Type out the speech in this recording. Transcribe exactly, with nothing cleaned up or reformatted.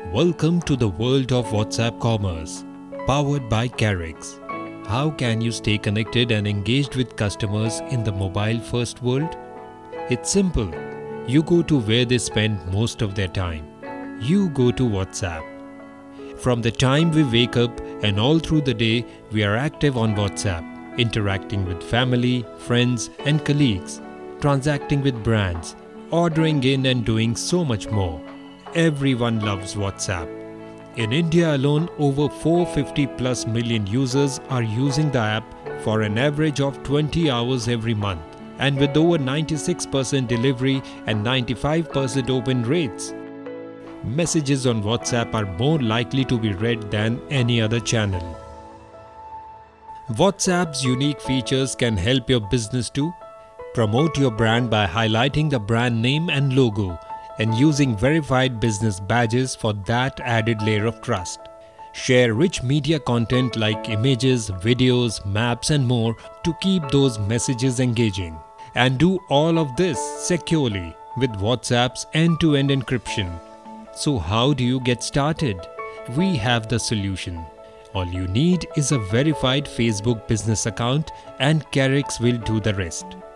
Welcome to the world of WhatsApp commerce, powered by Karix. How can you stay connected and engaged with customers in the mobile-first world? It's simple. You go to where they spend most of their time. You go to WhatsApp. From the time we wake up and all through the day, we are active on WhatsApp, interacting with family, friends, and colleagues, transacting with brands, ordering in and doing so much more. Everyone loves WhatsApp. In India alone, over four hundred fifty plus million users are using the app for an average of twenty hours every month, and with over ninety-six percent delivery and ninety-five percent open rates. Messages on WhatsApp are more likely to be read than any other channel. WhatsApp's unique features can help your business to promote your brand by highlighting the brand name and logo, and using verified business badges for that added layer of trust. Share rich media content like images, videos, maps and more to keep those messages engaging. And do all of this securely with WhatsApp's end-to-end encryption. So how do you get started? We have the solution. All you need is a verified Facebook business account and Karix will do the rest.